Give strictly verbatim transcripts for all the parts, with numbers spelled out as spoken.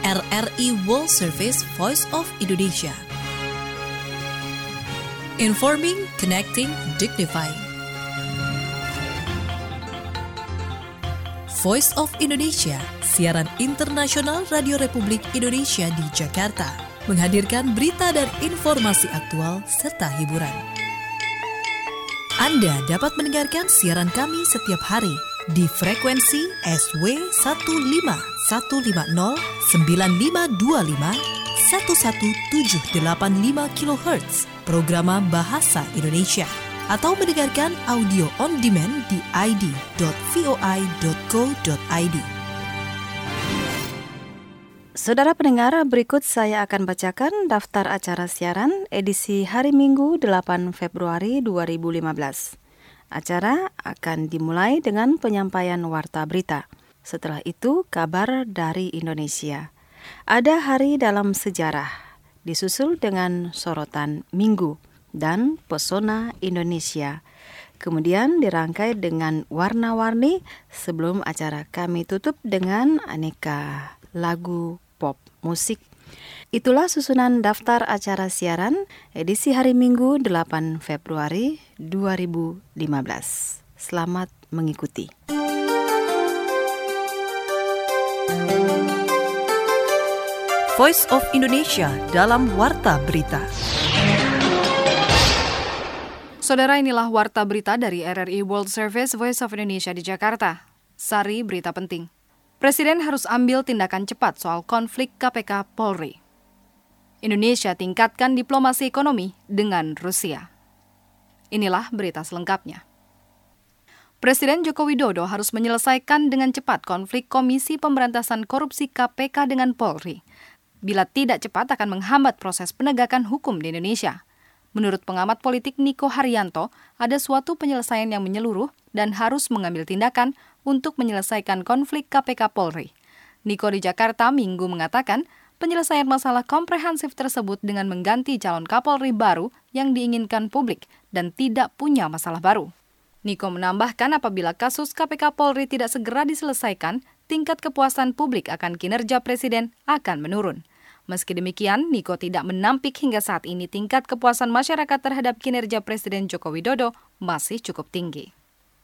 R R I World Service Voice of Indonesia. Informing, connecting, dignifying. Voice of Indonesia, siaran internasional Radio Republik Indonesia di Jakarta, menghadirkan berita dan informasi aktual serta hiburan. Anda dapat mendengarkan siaran kami setiap hari di frekuensi S W satu lima satu lima nol sembilan lima dua lima satu satu tujuh delapan lima kilohertz Programa Bahasa Indonesia, atau mendengarkan audio on demand di i d dot voi dot co dot i d. Saudara pendengar, berikut saya akan bacakan daftar acara siaran edisi hari Minggu delapan Februari dua ribu lima belas. Acara akan dimulai dengan penyampaian warta berita. Setelah itu, kabar dari Indonesia. Ada hari dalam sejarah, disusul dengan sorotan minggu dan pesona Indonesia. Kemudian dirangkai dengan warna-warni sebelum acara kami tutup dengan aneka lagu pop musik. Itulah susunan daftar acara siaran edisi hari Minggu delapan Februari dua ribu lima belas. Selamat mengikuti. Voice of Indonesia dalam Warta Berita. Saudara, inilah Warta Berita dari R R I World Service Voice of Indonesia di Jakarta. Sari berita penting. Presiden harus ambil tindakan cepat soal konflik K P K Polri. Indonesia tingkatkan diplomasi ekonomi dengan Rusia. Inilah berita selengkapnya. Presiden Joko Widodo harus menyelesaikan dengan cepat konflik Komisi Pemberantasan Korupsi K P K dengan Polri. Bila tidak cepat akan menghambat proses penegakan hukum di Indonesia. Menurut pengamat politik Niko Haryanto, ada suatu penyelesaian yang menyeluruh dan harus mengambil tindakan untuk menyelesaikan konflik K P K Polri. Niko di Jakarta Minggu mengatakan, penyelesaian masalah komprehensif tersebut dengan mengganti calon Kapolri baru yang diinginkan publik dan tidak punya masalah baru. Niko menambahkan apabila kasus K P K Polri tidak segera diselesaikan, tingkat kepuasan publik akan kinerja Presiden akan menurun. Meski demikian, Niko tidak menampik hingga saat ini tingkat kepuasan masyarakat terhadap kinerja Presiden Joko Widodo masih cukup tinggi.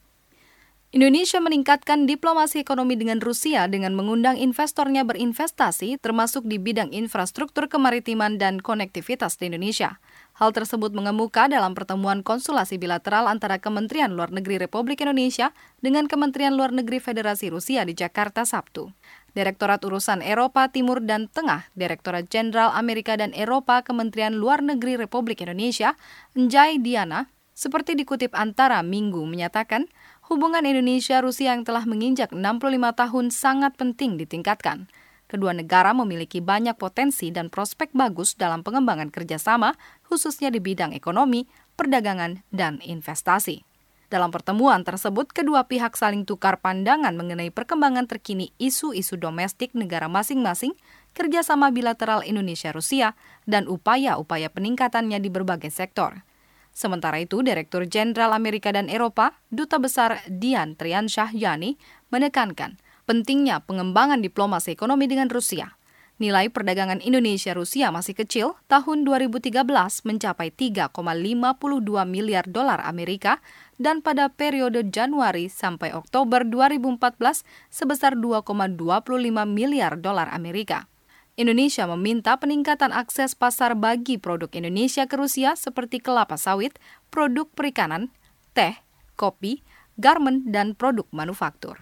Indonesia meningkatkan diplomasi ekonomi dengan Rusia dengan mengundang investornya berinvestasi termasuk di bidang infrastruktur kemaritiman dan konektivitas di Indonesia. Hal tersebut mengemuka dalam pertemuan konsultasi bilateral antara Kementerian Luar Negeri Republik Indonesia dengan Kementerian Luar Negeri Federasi Rusia di Jakarta Sabtu. Direktorat Urusan Eropa Timur dan Tengah, Direktorat Jenderal Amerika dan Eropa Kementerian Luar Negeri Republik Indonesia, Njai Diana, seperti dikutip Antara Minggu menyatakan, hubungan Indonesia-Rusia yang telah menginjak enam puluh lima tahun sangat penting ditingkatkan. Kedua negara memiliki banyak potensi dan prospek bagus dalam pengembangan kerjasama, khususnya di bidang ekonomi, perdagangan, dan investasi. Dalam pertemuan tersebut, kedua pihak saling tukar pandangan mengenai perkembangan terkini isu-isu domestik negara masing-masing, kerjasama bilateral Indonesia-Rusia, dan upaya-upaya peningkatannya di berbagai sektor. Sementara itu, Direktur Jenderal Amerika dan Eropa, Duta Besar Dian Triansyah Yani, menekankan pentingnya pengembangan diplomasi ekonomi dengan Rusia. Nilai perdagangan Indonesia-Rusia masih kecil, tahun dua ribu tiga belas mencapai tiga koma lima dua miliar dolar Amerika dan pada periode Januari sampai Oktober dua ribu empat belas sebesar dua koma dua lima miliar dolar Amerika. Indonesia meminta peningkatan akses pasar bagi produk Indonesia ke Rusia seperti kelapa sawit, produk perikanan, teh, kopi, garmen, dan produk manufaktur.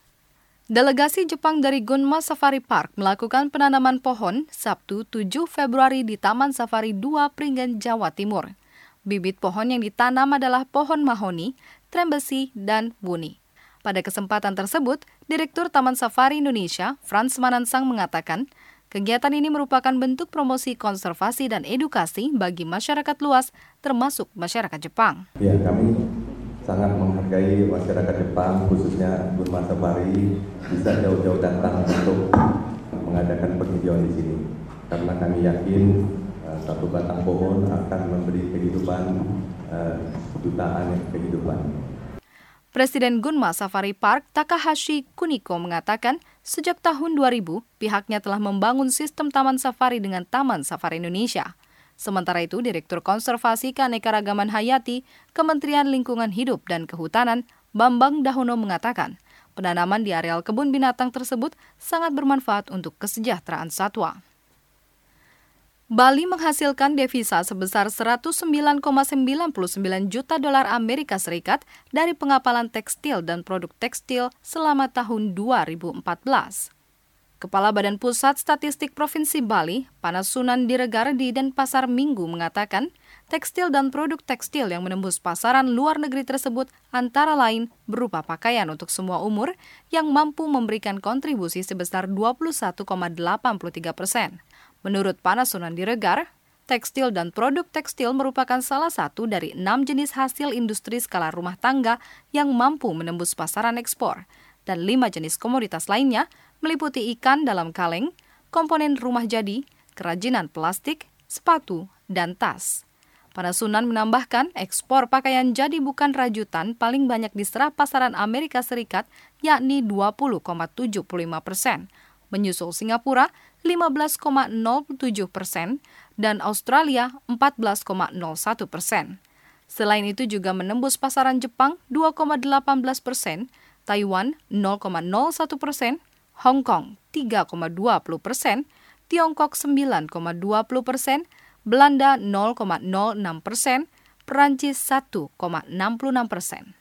Delegasi Jepang dari Gunma Safari Park melakukan penanaman pohon Sabtu tujuh Februari di Taman Safari dua Pringgan, Jawa Timur. Bibit pohon yang ditanam adalah pohon mahoni, trembesi, dan wuni. Pada kesempatan tersebut, Direktur Taman Safari Indonesia, Frans Manansang mengatakan, kegiatan ini merupakan bentuk promosi konservasi dan edukasi bagi masyarakat luas, termasuk masyarakat Jepang. Ya, kami sangat menghargai masyarakat Jepang, khususnya Gunma Safari, bisa jauh-jauh datang untuk mengadakan penghijauan di sini. Karena kami yakin uh, satu batang pohon akan memberi kehidupan, uh, jutaan kehidupan. Presiden Gunma Safari Park Takahashi Kuniko mengatakan Sejak tahun dua ribu, pihaknya telah membangun sistem Taman Safari dengan Taman Safari Indonesia. Sementara itu, Direktur Konservasi Keanekaragaman Hayati, Kementerian Lingkungan Hidup dan Kehutanan, Bambang Dahono mengatakan, penanaman di areal kebun binatang tersebut sangat bermanfaat untuk kesejahteraan satwa. Bali menghasilkan devisa sebesar seratus sembilan koma sembilan sembilan juta dolar Amerika Serikat dari pengapalan tekstil dan produk tekstil selama tahun dua ribu empat belas. Kepala Badan Pusat Statistik Provinsi Bali, Panasunan Diregar di Denpasar Minggu mengatakan, tekstil dan produk tekstil yang menembus pasaran luar negeri tersebut antara lain berupa pakaian untuk semua umur yang mampu memberikan kontribusi sebesar dua puluh satu koma delapan tiga persen. Menurut Panasunan Diregar, tekstil dan produk tekstil merupakan salah satu dari enam jenis hasil industri skala rumah tangga yang mampu menembus pasaran ekspor, dan lima jenis komoditas lainnya meliputi ikan dalam kaleng, komponen rumah jadi, kerajinan plastik, sepatu, dan tas. Panasunan menambahkan ekspor pakaian jadi bukan rajutan paling banyak diserap pasaran Amerika Serikat yakni dua puluh koma tujuh lima persen, menyusul Singapura lima belas koma nol tujuh persen dan Australia empat belas koma nol satu persen. Selain itu juga menembus pasaran Jepang dua koma delapan belas persen, Taiwan nol koma nol satu persen, Hong Kong tiga koma dua puluh persen, Tiongkok sembilan koma dua puluh persen, Belanda nol koma nol enam persen, Perancis satu koma enam enam persen.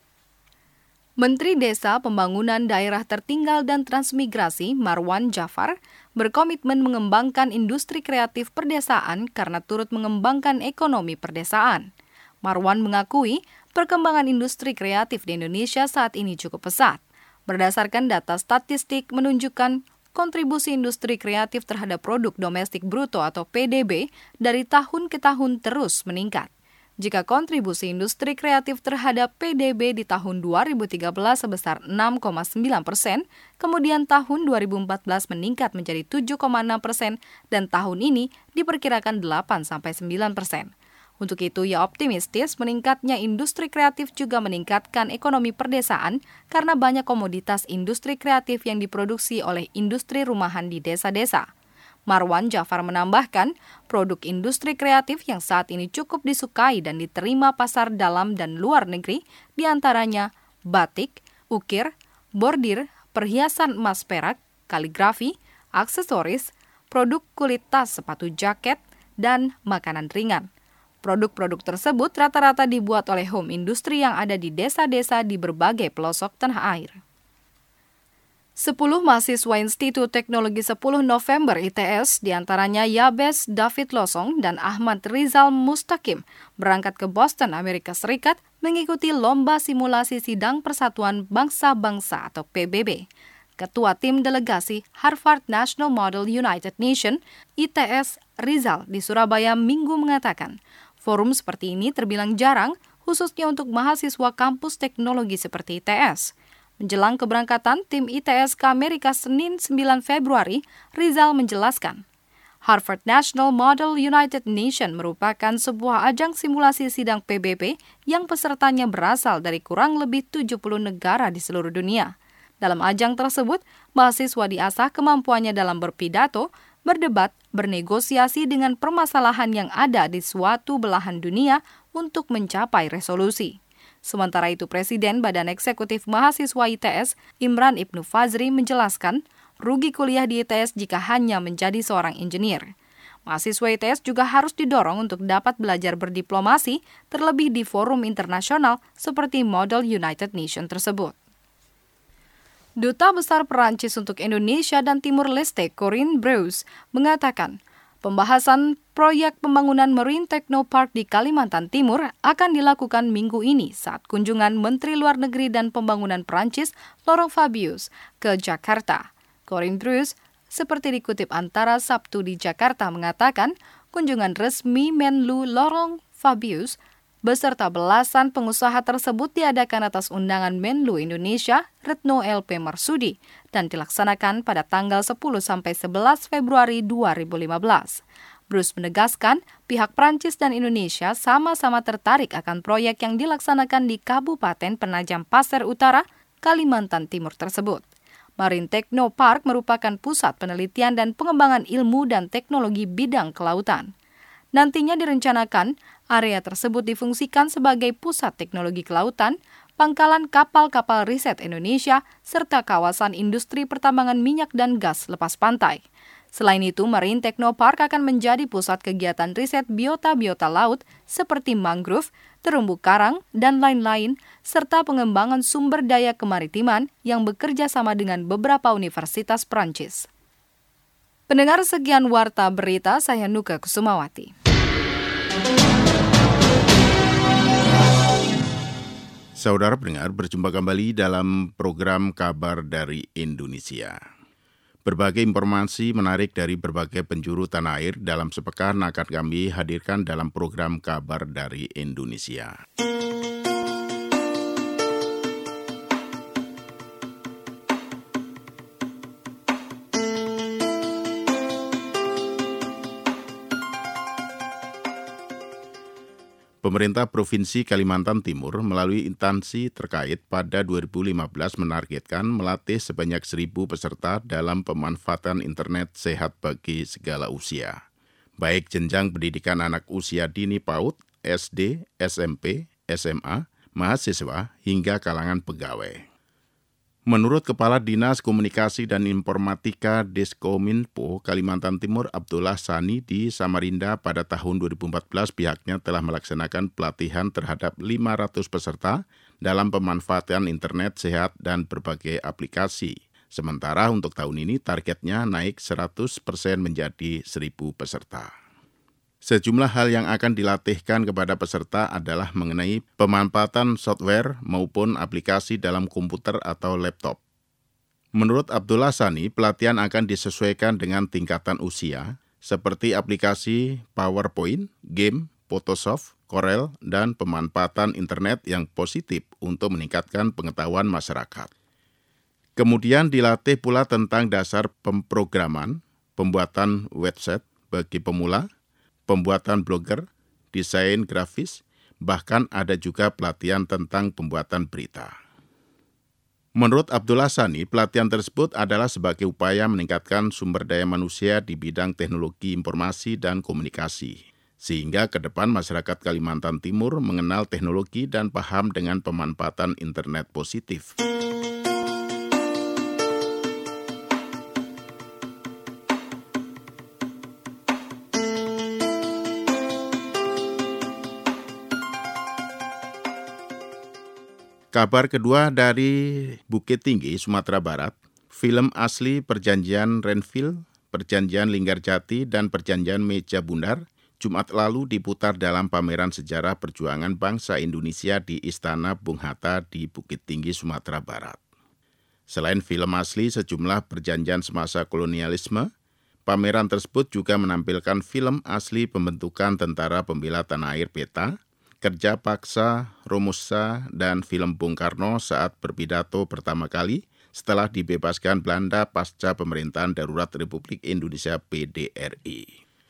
Menteri Desa, Pembangunan Daerah Tertinggal dan Transmigrasi Marwan Jafar berkomitmen mengembangkan industri kreatif perdesaan karena turut mengembangkan ekonomi perdesaan. Marwan mengakui perkembangan industri kreatif di Indonesia saat ini cukup pesat. Berdasarkan data statistik menunjukkan kontribusi industri kreatif terhadap produk domestik bruto atau P D B dari tahun ke tahun terus meningkat. Jika kontribusi industri kreatif terhadap P D B di tahun dua ribu tiga belas sebesar enam koma sembilan persen, kemudian tahun dua ribu empat belas meningkat menjadi tujuh koma enam persen dan tahun ini diperkirakan delapan sampai sembilan persen. Untuk itu, ia optimistis meningkatnya industri kreatif juga meningkatkan ekonomi perdesaan karena banyak komoditas industri kreatif yang diproduksi oleh industri rumahan di desa-desa. Marwan Jafar menambahkan, produk industri kreatif yang saat ini cukup disukai dan diterima pasar dalam dan luar negeri, diantaranya batik, ukir, bordir, perhiasan emas perak, kaligrafi, aksesoris, produk kulit tas sepatu jaket, dan makanan ringan. Produk-produk tersebut rata-rata dibuat oleh home industri yang ada di desa-desa di berbagai pelosok tanah air. Sepuluh mahasiswa Institut Teknologi sepuluh November I T S, diantaranya Yabes David Losong dan Ahmad Rizal Mustaqim, berangkat ke Boston, Amerika Serikat, mengikuti lomba simulasi sidang Persatuan Bangsa-Bangsa atau P B B. Ketua Tim Delegasi Harvard National Model United Nations, I T S, Rizal di Surabaya Minggu mengatakan, forum seperti ini terbilang jarang, khususnya untuk mahasiswa kampus teknologi seperti I T S. Menjelang keberangkatan tim I T S ke Amerika Senin sembilan Februari, Rizal menjelaskan, Harvard National Model United Nations merupakan sebuah ajang simulasi sidang P B B yang pesertanya berasal dari kurang lebih tujuh puluh negara di seluruh dunia. Dalam ajang tersebut, mahasiswa diasah kemampuannya dalam berpidato, berdebat, bernegosiasi dengan permasalahan yang ada di suatu belahan dunia untuk mencapai resolusi. Sementara itu, Presiden Badan Eksekutif Mahasiswa I T S, Imran Ibnu Fazri, menjelaskan rugi kuliah di I T S jika hanya menjadi seorang insinyur. Mahasiswa I T S juga harus didorong untuk dapat belajar berdiplomasi, terlebih di forum internasional seperti Model United Nations tersebut. Duta Besar Perancis untuk Indonesia dan Timur Leste, Corinne Breus, mengatakan pembahasan proyek pembangunan Marine Technopark di Kalimantan Timur akan dilakukan minggu ini saat kunjungan Menteri Luar Negeri dan Pembangunan Perancis, Laurent Fabius, ke Jakarta. Corinne Breus, seperti dikutip Antara Sabtu di Jakarta, mengatakan kunjungan resmi Menlu Laurent Fabius beserta belasan pengusaha tersebut diadakan atas undangan Menlu Indonesia, Retno L P Marsudi, dan dilaksanakan pada tanggal sepuluh sampai sebelas Februari dua ribu lima belas. Bruce menegaskan pihak Prancis dan Indonesia sama-sama tertarik akan proyek yang dilaksanakan di Kabupaten Penajam Pasir Utara, Kalimantan Timur tersebut. Marine Techno Park merupakan pusat penelitian dan pengembangan ilmu dan teknologi bidang kelautan. Nantinya direncanakan area tersebut difungsikan sebagai pusat teknologi kelautan, pangkalan kapal-kapal riset Indonesia, serta kawasan industri pertambangan minyak dan gas lepas pantai. Selain itu, Marine Techno Park akan menjadi pusat kegiatan riset biota-biota laut seperti mangrove, terumbu karang, dan lain-lain, serta pengembangan sumber daya kemaritiman yang bekerja sama dengan beberapa universitas Prancis. Pendengar, sekian Warta Berita, saya Nuka Kusumawati. Saudara pendengar, berjumpa kembali dalam program Kabar dari Indonesia. Berbagai informasi menarik dari berbagai penjuru tanah air dalam sepekan akan kami hadirkan dalam program Kabar dari Indonesia. Pemerintah Provinsi Kalimantan Timur melalui instansi terkait pada dua ribu lima belas menargetkan melatih sebanyak seribu peserta dalam pemanfaatan internet sehat bagi segala usia, baik jenjang pendidikan anak usia dini PAUD, S D, S M P, S M A, mahasiswa, hingga kalangan pegawai. Menurut Kepala Dinas Komunikasi dan Informatika Diskominfo Kalimantan Timur Abdullah Sani di Samarinda pada tahun dua ribu empat belas pihaknya telah melaksanakan pelatihan terhadap lima ratus peserta dalam pemanfaatan internet sehat dan berbagai aplikasi. Sementara untuk tahun ini targetnya naik seratus persen menjadi seribu peserta. Sejumlah hal yang akan dilatihkan kepada peserta adalah mengenai pemanfaatan software maupun aplikasi dalam komputer atau laptop. Menurut Abdullah Sani, pelatihan akan disesuaikan dengan tingkatan usia, seperti aplikasi PowerPoint, game, Photoshop, Corel, dan pemanfaatan internet yang positif untuk meningkatkan pengetahuan masyarakat. Kemudian dilatih pula tentang dasar pemrograman, pembuatan website bagi pemula, pembuatan blogger, desain grafis, bahkan ada juga pelatihan tentang pembuatan berita. Menurut Abdullah Sani, pelatihan tersebut adalah sebagai upaya meningkatkan sumber daya manusia di bidang teknologi informasi dan komunikasi, sehingga ke depan masyarakat Kalimantan Timur mengenal teknologi dan paham dengan pemanfaatan internet positif. Kabar kedua dari Bukit Tinggi, Sumatera Barat, film asli Perjanjian Renville, Perjanjian Linggarjati, dan Perjanjian Meja Bundar, Jumat lalu diputar dalam pameran sejarah perjuangan bangsa Indonesia di Istana Bung Hatta di Bukit Tinggi, Sumatera Barat. Selain film asli sejumlah perjanjian semasa kolonialisme, pameran tersebut juga menampilkan film asli pembentukan Tentara Pembela Tanah Air Peta, Kerja Paksa, Romusa, dan film Bung Karno saat berpidato pertama kali setelah dibebaskan Belanda pasca pemerintahan darurat Republik Indonesia P D R I.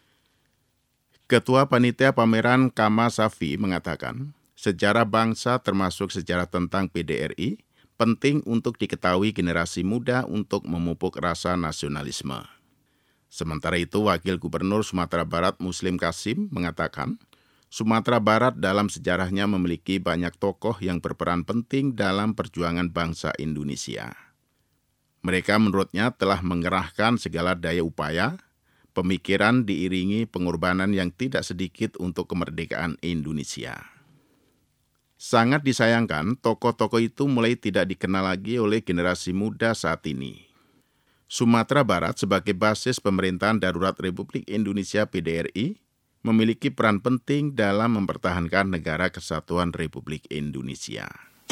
Ketua Panitia Pameran Kama Safi mengatakan, sejarah bangsa termasuk sejarah tentang P D R I penting untuk diketahui generasi muda untuk memupuk rasa nasionalisme. Sementara itu, Wakil Gubernur Sumatera Barat Muslim Kasim mengatakan, Sumatera Barat dalam sejarahnya memiliki banyak tokoh yang berperan penting dalam perjuangan bangsa Indonesia. Mereka menurutnya telah mengerahkan segala daya upaya, pemikiran diiringi pengorbanan yang tidak sedikit untuk kemerdekaan Indonesia. Sangat disayangkan, tokoh-tokoh itu mulai tidak dikenal lagi oleh generasi muda saat ini. Sumatera Barat sebagai basis pemerintahan darurat Republik Indonesia P D R I memiliki peran penting dalam mempertahankan negara kesatuan Republik Indonesia.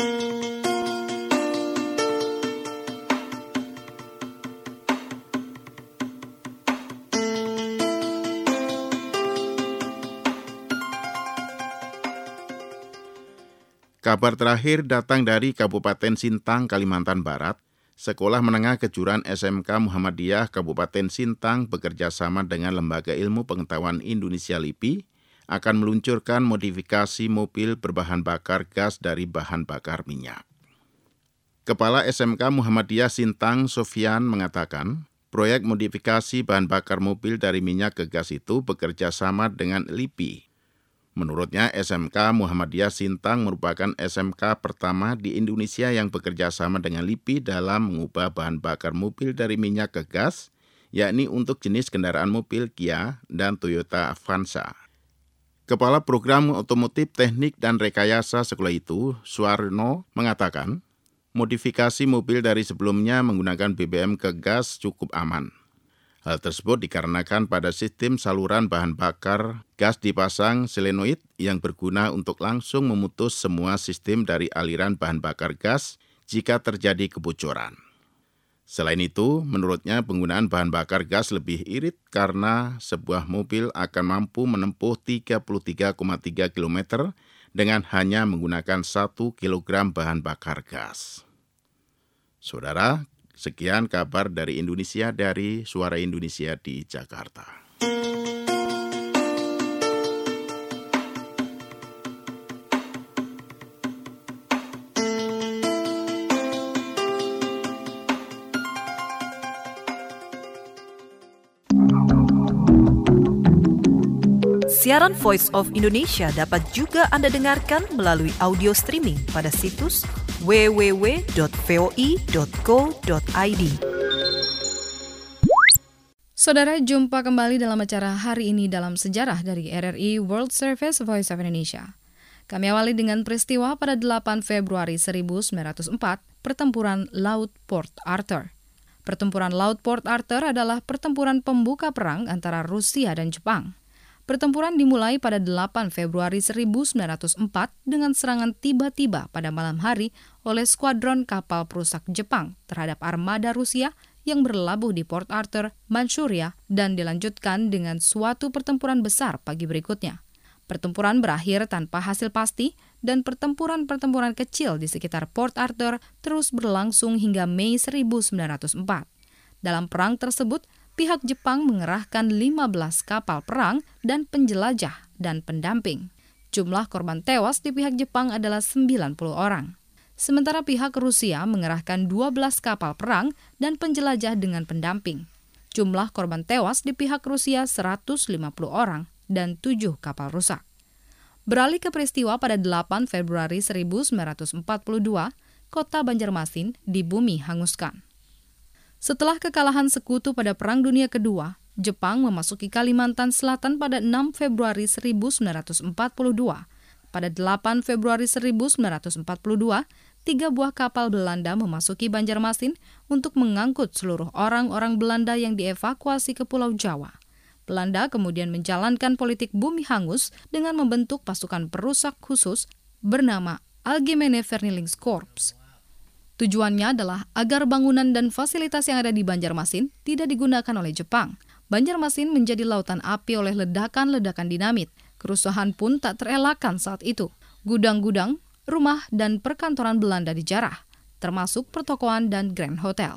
Kabar terakhir datang dari Kabupaten Sintang, Kalimantan Barat. Sekolah Menengah Kejuran S M K Muhammadiyah Kabupaten Sintang bekerjasama dengan Lembaga Ilmu Pengetahuan Indonesia L I P I akan meluncurkan modifikasi mobil berbahan bakar gas dari bahan bakar minyak. Kepala S M K Muhammadiyah Sintang Sofyan mengatakan, proyek modifikasi bahan bakar mobil dari minyak ke gas itu bekerja sama dengan L I P I. Menurutnya, S M K Muhammadiyah Sintang merupakan S M K pertama di Indonesia yang bekerja sama dengan L I P I dalam mengubah bahan bakar mobil dari minyak ke gas, yakni untuk jenis kendaraan mobil Kia dan Toyota Avanza. Kepala Program Otomotif Teknik dan Rekayasa sekolah itu, Suwarno, mengatakan, modifikasi mobil dari sebelumnya menggunakan B B M ke gas cukup aman. Hal tersebut dikarenakan pada sistem saluran bahan bakar gas dipasang solenoid yang berguna untuk langsung memutus semua sistem dari aliran bahan bakar gas jika terjadi kebocoran. Selain itu, menurutnya penggunaan bahan bakar gas lebih irit karena sebuah mobil akan mampu menempuh tiga puluh tiga koma tiga kilometer dengan hanya menggunakan satu kilogram bahan bakar gas. Saudara, sekian kabar dari Indonesia dari Suara Indonesia di Jakarta. Siaran Voice of Indonesia dapat juga Anda dengarkan melalui audio streaming pada situs w w w dot voi dot co dot i d. Saudara, jumpa kembali dalam acara Hari Ini Dalam Sejarah dari R R I World Service Voice of Indonesia. Kami awali dengan peristiwa pada delapan Februari seribu sembilan ratus empat, Pertempuran Laut Port Arthur. Pertempuran Laut Port Arthur adalah pertempuran pembuka perang antara Rusia dan Jepang. Pertempuran dimulai pada delapan Februari seribu sembilan ratus empat dengan serangan tiba-tiba pada malam hari oleh skuadron kapal perusak Jepang terhadap armada Rusia yang berlabuh di Port Arthur, Manchuria, dan dilanjutkan dengan suatu pertempuran besar pagi berikutnya. Pertempuran berakhir tanpa hasil pasti dan pertempuran-pertempuran kecil di sekitar Port Arthur terus berlangsung hingga Mei seribu sembilan ratus empat. Dalam perang tersebut, pihak Jepang mengerahkan lima belas kapal perang dan penjelajah dan pendamping. Jumlah korban tewas di pihak Jepang adalah sembilan puluh orang. Sementara pihak Rusia mengerahkan dua belas kapal perang dan penjelajah dengan pendamping. Jumlah korban tewas di pihak Rusia seratus lima puluh orang dan tujuh kapal rusak. Beralih ke peristiwa pada delapan Februari seribu sembilan ratus empat puluh dua, kota Banjarmasin di bumi hanguskan. Setelah kekalahan sekutu pada Perang Dunia Kedua, Jepang memasuki Kalimantan Selatan pada enam Februari seribu sembilan ratus empat puluh dua. Pada delapan Februari seribu sembilan ratus empat puluh dua, tiga buah kapal Belanda memasuki Banjarmasin untuk mengangkut seluruh orang-orang Belanda yang dievakuasi ke Pulau Jawa. Belanda kemudian menjalankan politik bumi hangus dengan membentuk pasukan perusak khusus bernama Algemene Vernielingskorps. Tujuannya adalah agar bangunan dan fasilitas yang ada di Banjarmasin tidak digunakan oleh Jepang. Banjarmasin menjadi lautan api oleh ledakan-ledakan dinamit. Kerusuhan pun tak terelakkan saat itu. Gudang-gudang, rumah, dan perkantoran Belanda dijarah, termasuk pertokoan dan Grand Hotel.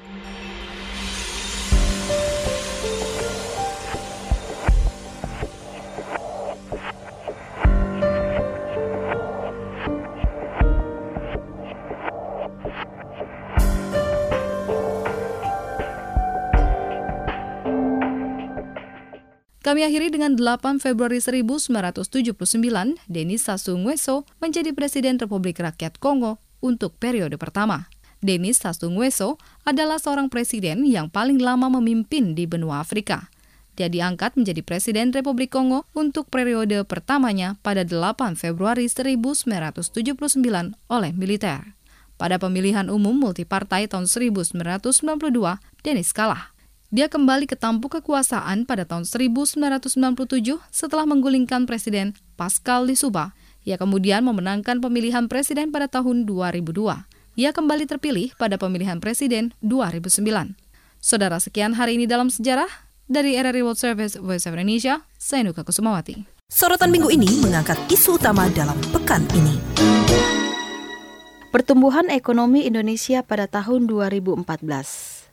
Kami akhiri dengan delapan Februari seribu sembilan ratus tujuh puluh sembilan, Denis Sassou Nguesso menjadi Presiden Republik Rakyat Kongo untuk periode pertama. Denis Sassou Nguesso adalah seorang presiden yang paling lama memimpin di benua Afrika. Dia diangkat menjadi Presiden Republik Kongo untuk periode pertamanya pada delapan Februari seribu sembilan ratus tujuh puluh sembilan oleh militer. Pada pemilihan umum multipartai tahun seribu sembilan ratus sembilan puluh dua, Denis kalah. Dia kembali ke tampuk kekuasaan pada tahun seribu sembilan ratus sembilan puluh tujuh setelah menggulingkan Presiden Pascal Lissouba. Ia kemudian memenangkan pemilihan presiden pada tahun dua ribu dua. Ia kembali terpilih pada pemilihan presiden dua ribu sembilan. Saudara, sekian hari ini dalam sejarah. Dari R R I World Service Voice of Indonesia, saya Nuka Kusumawati. Sorotan minggu ini mengangkat isu utama dalam pekan ini. Pertumbuhan ekonomi Indonesia pada tahun dua ribu empat belas.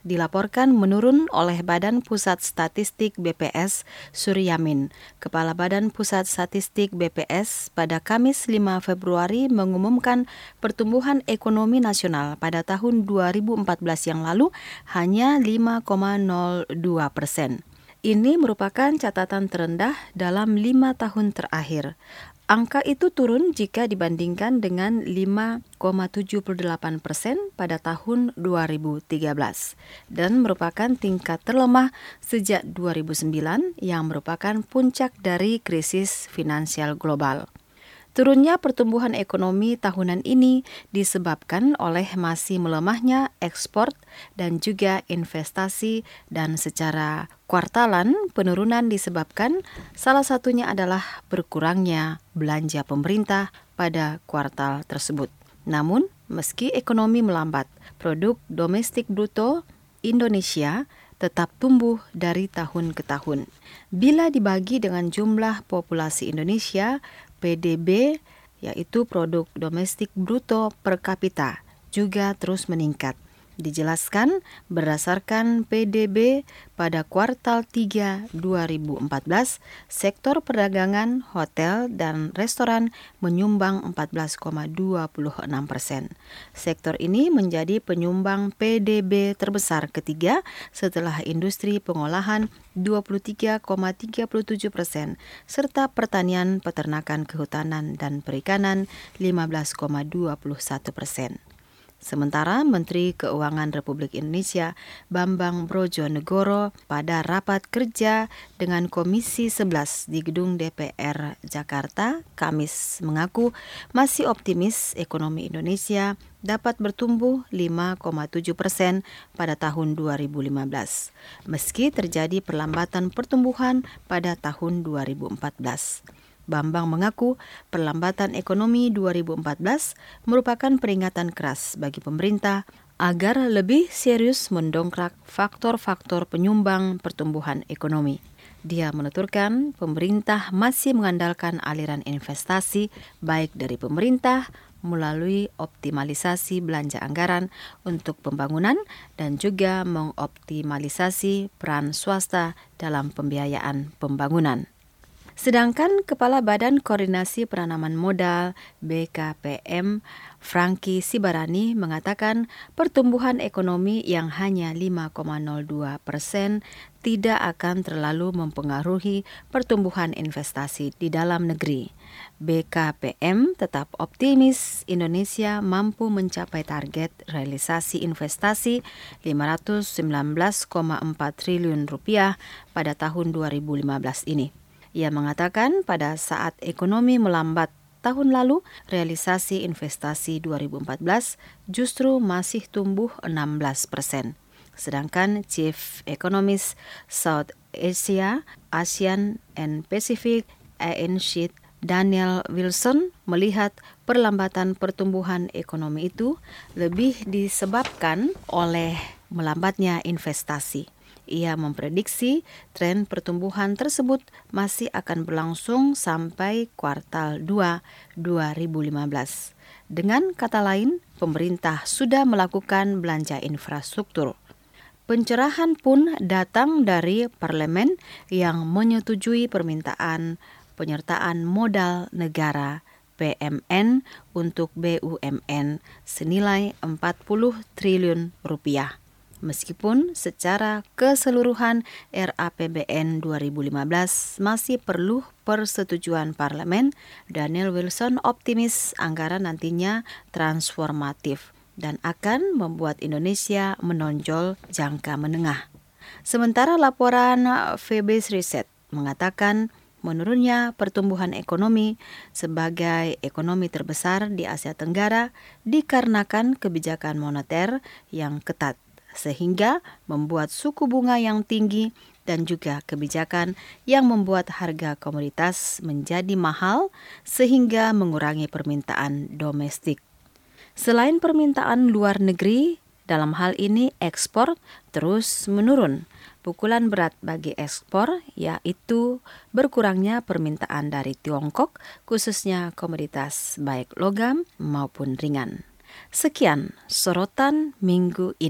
dilaporkan menurun oleh Badan Pusat Statistik B P S Suryamin. Kepala Badan Pusat Statistik B P S pada Kamis lima Februari mengumumkan pertumbuhan ekonomi nasional pada tahun dua ribu empat belas yang lalu hanya lima koma nol dua persen. Ini merupakan catatan terendah dalam lima tahun terakhir. Angka itu turun jika dibandingkan dengan lima koma tujuh delapan persen pada tahun dua ribu tiga belas dan merupakan tingkat terlemah sejak dua ribu sembilan yang merupakan puncak dari krisis finansial global. Turunnya pertumbuhan ekonomi tahunan ini disebabkan oleh masih melemahnya ekspor dan juga investasi, dan secara kuartalan penurunan disebabkan salah satunya adalah berkurangnya belanja pemerintah pada kuartal tersebut. Namun, meski ekonomi melambat, produk domestik bruto Indonesia tetap tumbuh dari tahun ke tahun. Bila dibagi dengan jumlah populasi Indonesia, P D B, yaitu produk domestik bruto per kapita, juga terus meningkat. Dijelaskan berdasarkan P D B pada kuartal tiga dua ribu empat belas, sektor perdagangan, hotel, dan restoran menyumbang empat belas koma dua enam persen. Sektor ini menjadi penyumbang P D B terbesar ketiga setelah industri pengolahan dua puluh tiga koma tiga tujuh persen, serta pertanian, peternakan, kehutanan, dan perikanan lima belas koma dua satu persen. Sementara Menteri Keuangan Republik Indonesia Bambang Brojonegoro pada rapat kerja dengan Komisi sebelas di Gedung D P R Jakarta Kamis mengaku masih optimis ekonomi Indonesia dapat bertumbuh lima koma tujuh persen pada tahun dua ribu lima belas, meski terjadi perlambatan pertumbuhan pada tahun dua ribu empat belas. Bambang mengaku perlambatan ekonomi dua ribu empat belas merupakan peringatan keras bagi pemerintah agar lebih serius mendongkrak faktor-faktor penyumbang pertumbuhan ekonomi. Dia menuturkan pemerintah masih mengandalkan aliran investasi baik dari pemerintah melalui optimalisasi belanja anggaran untuk pembangunan dan juga mengoptimalisasi peran swasta dalam pembiayaan pembangunan. Sedangkan Kepala Badan Koordinasi Penanaman Modal B K P M, Franky Sibarani, mengatakan pertumbuhan ekonomi yang hanya lima koma nol dua persen tidak akan terlalu mempengaruhi pertumbuhan investasi di dalam negeri. B K P M tetap optimis Indonesia mampu mencapai target realisasi investasi lima ratus sembilan belas koma empat triliun rupiah pada tahun dua ribu lima belas ini. Ia mengatakan pada saat ekonomi melambat tahun lalu, realisasi investasi dua ribu empat belas justru masih tumbuh enam belas persen. Sedangkan Chief Economist South Asia, ASEAN and Pacific, A N Z, Daniel Wilson melihat perlambatan pertumbuhan ekonomi itu lebih disebabkan oleh melambatnya investasi. Ia memprediksi tren pertumbuhan tersebut masih akan berlangsung sampai kuartal dua dua ribu lima belas. Dengan kata lain, pemerintah sudah melakukan belanja infrastruktur. Pencerahan pun datang dari parlemen yang menyetujui permintaan penyertaan modal negara P M N untuk B U M N senilai empat puluh triliun rupiah. Meskipun secara keseluruhan R A P B N dua ribu lima belas masih perlu persetujuan parlemen, Daniel Wilson optimis anggaran nantinya transformatif dan akan membuat Indonesia menonjol jangka menengah. Sementara laporan Febis Research mengatakan menurunnya pertumbuhan ekonomi sebagai ekonomi terbesar di Asia Tenggara dikarenakan kebijakan moneter yang ketat, sehingga membuat suku bunga yang tinggi dan juga kebijakan yang membuat harga komoditas menjadi mahal sehingga mengurangi permintaan domestik. Selain permintaan luar negeri, dalam hal ini ekspor terus menurun. Pukulan berat bagi ekspor yaitu berkurangnya permintaan dari Tiongkok, khususnya komoditas baik logam maupun ringan. Sekian sorotan minggu ini.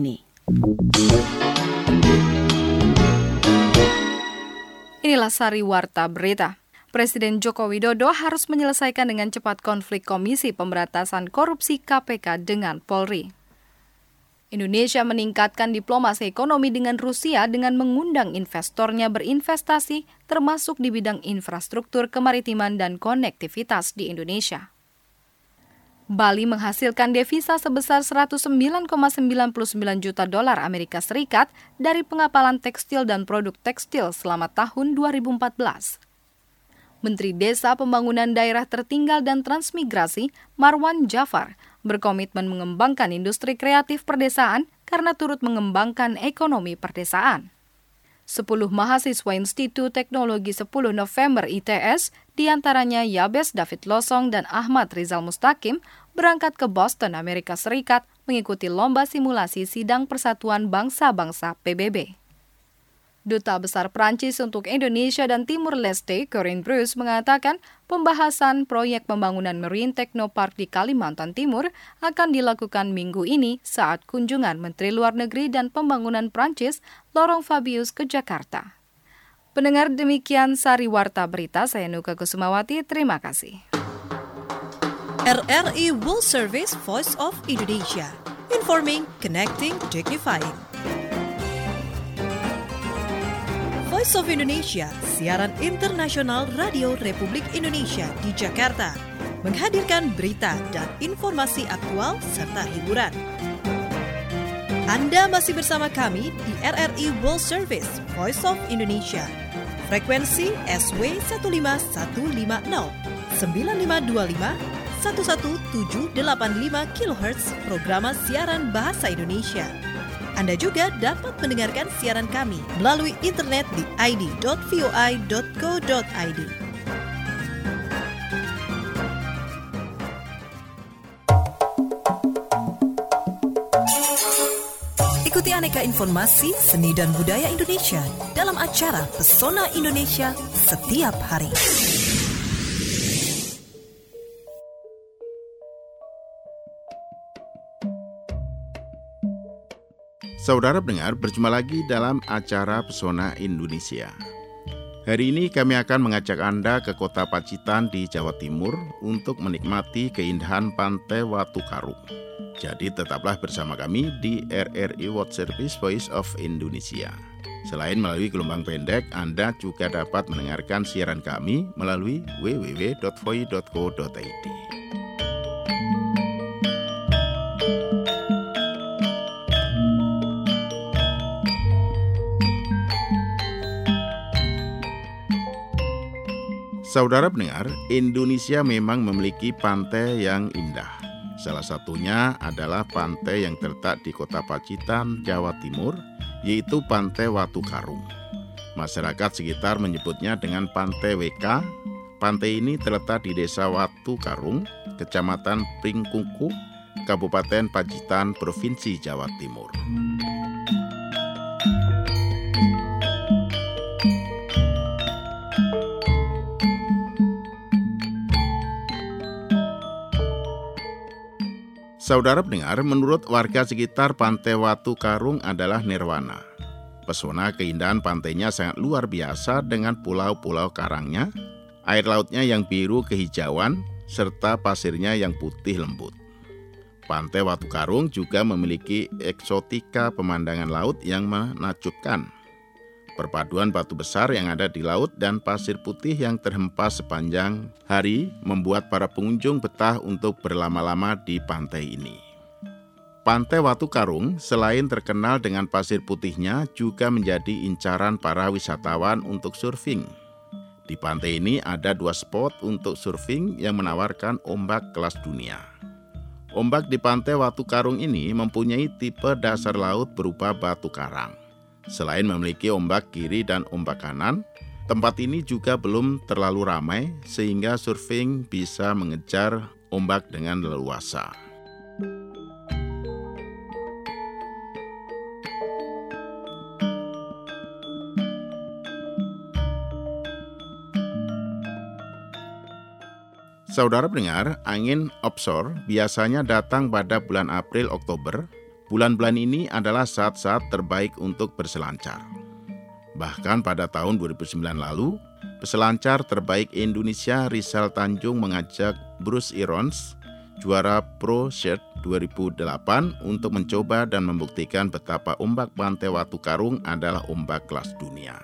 Inilah sari warta berita. Presiden Joko Widodo harus menyelesaikan dengan cepat konflik Komisi Pemberantasan Korupsi K P K dengan Polri. Indonesia meningkatkan diplomasi ekonomi dengan Rusia dengan mengundang investornya berinvestasi termasuk di bidang infrastruktur kemaritiman dan konektivitas di Indonesia. Bali menghasilkan devisa sebesar seratus sembilan koma sembilan sembilan juta dolar Amerika Serikat dari pengapalan tekstil dan produk tekstil selama tahun dua ribu empat belas. Menteri Desa Pembangunan Daerah Tertinggal dan Transmigrasi, Marwan Jafar, berkomitmen mengembangkan industri kreatif perdesaan karena turut mengembangkan ekonomi perdesaan. Sepuluh mahasiswa Institut Teknologi sepuluh November I T S, diantaranya Yabes David Losong dan Ahmad Rizal Mustaqim, berangkat ke Boston, Amerika Serikat, mengikuti lomba simulasi Sidang Persatuan Bangsa-Bangsa P B B. Duta Besar Prancis untuk Indonesia dan Timur Leste, Corinne Bruce, mengatakan pembahasan proyek pembangunan Marine Technopark di Kalimantan Timur akan dilakukan minggu ini saat kunjungan Menteri Luar Negeri dan Pembangunan Prancis, Laurent Fabius, ke Jakarta. Pendengar, demikian sari warta berita, saya Nuka Kusumawati, terima kasih. R R I World Service Voice of Indonesia, informing, connecting, dignifying. Voice of Indonesia, siaran internasional Radio Republik Indonesia di Jakarta, menghadirkan berita dan informasi aktual serta hiburan. Anda masih bersama kami di R R I World Service Voice of Indonesia. Frekuensi S W satu lima satu lima nol, sembilan lima dua lima, satu satu tujuh delapan lima kilohertz programa siaran bahasa Indonesia. Anda juga dapat mendengarkan siaran kami melalui internet di i d dot voi dot co dot i d. Ikuti aneka informasi seni dan budaya Indonesia dalam acara Pesona Indonesia setiap hari. Saudara pendengar, berjumpa lagi dalam acara Pesona Indonesia. Hari ini kami akan mengajak Anda ke kota Pacitan di Jawa Timur untuk menikmati keindahan Pantai Watu Karung. Jadi tetaplah bersama kami di R R I World Service Voice of Indonesia. Selain melalui gelombang pendek, Anda juga dapat mendengarkan siaran kami melalui w w w dot voi dot co dot i d. Saudara pendengar, Indonesia memang memiliki pantai yang indah. Salah satunya adalah pantai yang terletak di kota Pacitan, Jawa Timur, yaitu Pantai Watu Karung. Masyarakat sekitar menyebutnya dengan Pantai W K. Pantai ini terletak di Desa Watu Karung, Kecamatan Pringkungku, Kabupaten Pacitan, Provinsi Jawa Timur. Saudara pendengar, menurut warga sekitar Pantai Watu Karung adalah nirwana. Pesona keindahan pantainya sangat luar biasa dengan pulau-pulau karangnya, air lautnya yang biru kehijauan, serta pasirnya yang putih lembut. Pantai Watu Karung juga memiliki eksotika pemandangan laut yang menakjubkan. Perpaduan batu besar yang ada di laut dan pasir putih yang terhempas sepanjang hari membuat para pengunjung betah untuk berlama-lama di pantai ini. Pantai Watu Karung selain terkenal dengan pasir putihnya juga menjadi incaran para wisatawan untuk surfing. Di pantai ini ada dua spot untuk surfing yang menawarkan ombak kelas dunia. Ombak di Pantai Watu Karung ini mempunyai tipe dasar laut berupa batu karang. Selain memiliki ombak kiri dan ombak kanan, tempat ini juga belum terlalu ramai sehingga surfing bisa mengejar ombak dengan leluasa. Saudara pendengar, angin offshore biasanya datang pada bulan April-Oktober. Bulan-bulan ini adalah saat-saat terbaik untuk berselancar. Bahkan pada tahun dua ribu sembilan lalu, peselancar terbaik Indonesia Rizal Tanjung mengajak Bruce Irons, juara Pro Shirt dua ribu delapan, untuk mencoba dan membuktikan betapa ombak Pantai Watu Karung adalah ombak kelas dunia.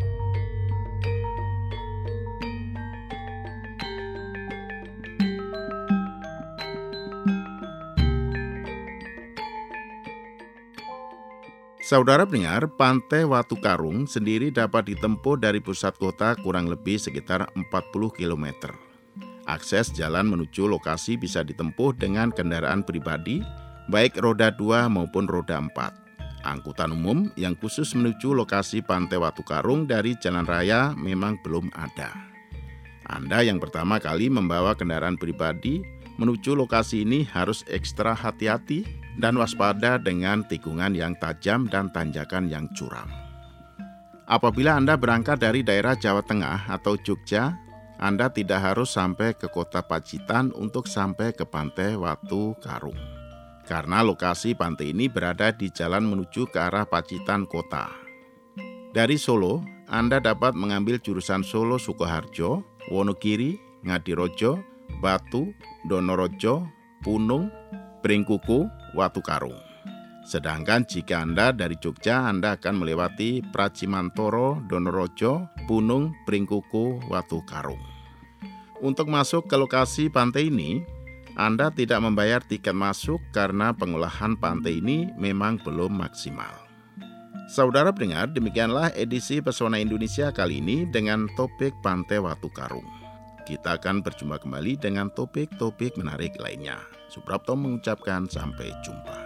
Saudara pendengar, Pantai Watu Karung sendiri dapat ditempuh dari pusat kota kurang lebih sekitar empat puluh kilometer. Akses jalan menuju lokasi bisa ditempuh dengan kendaraan pribadi, baik roda dua maupun roda empat. Angkutan umum yang khusus menuju lokasi Pantai Watu Karung dari jalan raya memang belum ada. Anda yang pertama kali membawa kendaraan pribadi menuju lokasi ini harus ekstra hati-hati dan waspada dengan tikungan yang tajam dan tanjakan yang curam. Apabila Anda berangkat dari daerah Jawa Tengah atau Jogja, Anda tidak harus sampai ke kota Pacitan untuk sampai ke Pantai Watu Karung. Karena lokasi pantai ini berada di jalan menuju ke arah Pacitan kota. Dari Solo, Anda dapat mengambil jurusan Solo Sukoharjo, Wonogiri, Ngadirojo, Batu, Donorojo, Punung, Pringkuku, Watu Karung. Sedangkan jika Anda dari Jogja, Anda akan melewati Pracimantoro, Donorojo, Punung, Pringkuku, Watu Karung. Untuk masuk ke lokasi pantai ini, Anda tidak membayar tiket masuk karena pengolahan pantai ini memang belum maksimal. Saudara pendengar, demikianlah edisi Pesona Indonesia kali ini dengan topik Pantai Watu Karung. Kita akan berjumpa kembali dengan topik-topik menarik lainnya. Suprapto mengucapkan sampai jumpa.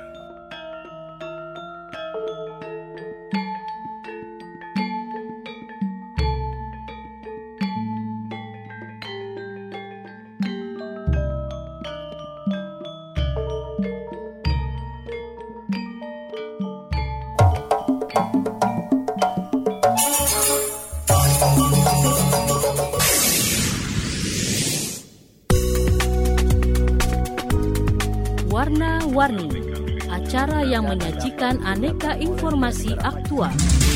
Warna-Warni, acara yang menyajikan aneka informasi aktual.